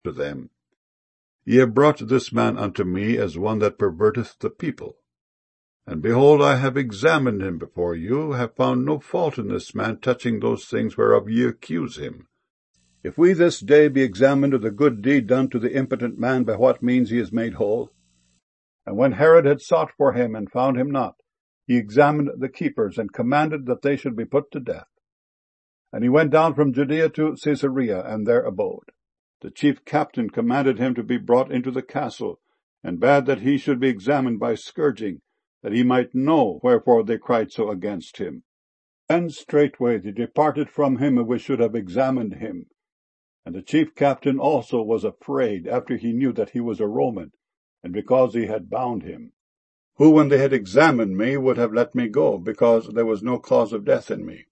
to them, Ye have brought this man unto me as one that perverteth the people. And behold, I have examined him before you, have found no fault in this man touching those things whereof ye accuse him. If we this day be examined of the good deed done to the impotent man, by what means he is made whole. And when Herod had sought for him and found him not, he examined the keepers, and commanded that they should be put to death. And he went down from Judea to Caesarea, and there abode. The chief captain commanded him to be brought into the castle, and bade that he should be examined by scourging, that he might know wherefore they cried so against him. And straightway they departed from him which should have examined him. And the chief captain also was afraid, after he knew that he was a Roman, and because he had bound him. Who, when they had examined me, would have let me go, because there was no cause of death in me.